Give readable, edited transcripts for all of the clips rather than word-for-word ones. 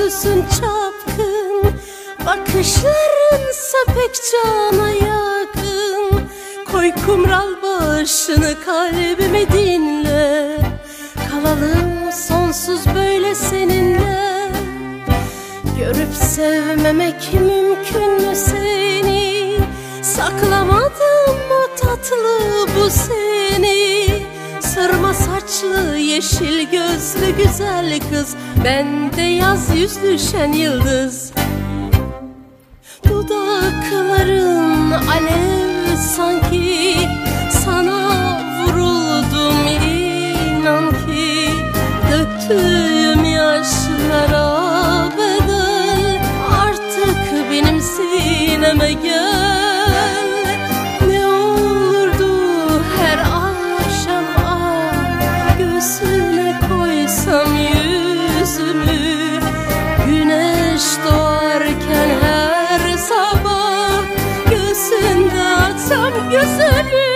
sözlüsün çapkın, bakışlarınsa pek cana yakın. Koy kumral başını kalbime dinle, kalalım sonsuz böyle seninle. Görüp sevmemek mümkün mü seni? Saklamadım o tatlı bu seni. Sırma saçlı, yeşil gözlü güzel kız, ben de yaz yüzlü şen yıldız. Dudakların alev sanki, sana vuruldum inan ki. Döktüğüm yaşlara bedel, artık benim sineme gel. Ne olurdu her akşam göğsüne koysam yüzümü, güneş doğarken her sabah göğsünde atsam gözümü.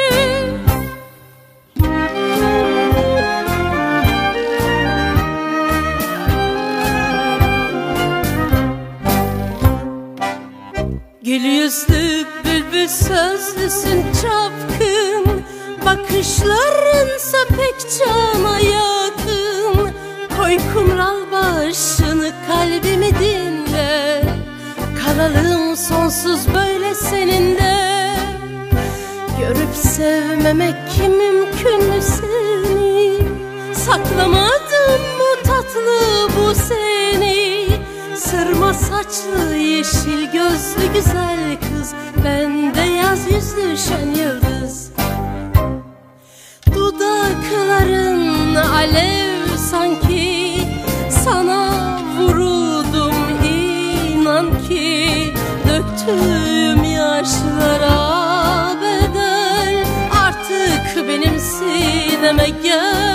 Gül yüzlü bülbül sözlüsün çapkın, bakışlarınsa pek cana yakın. Koy kumral başını kalbimi dinle, kalalım sonsuz böyle seninle. Görüp sevmemek mümkün mü seni? Saklamadım bu tatlı bu seni. Sırma saçlı, yeşil gözlü güzel kız, ben de yaz yüzlü şen yıldız. Dudakların alev sanki, sana vuruldum inan ki. Döktüğüm yaşlara bedel, artık benim sineme gel.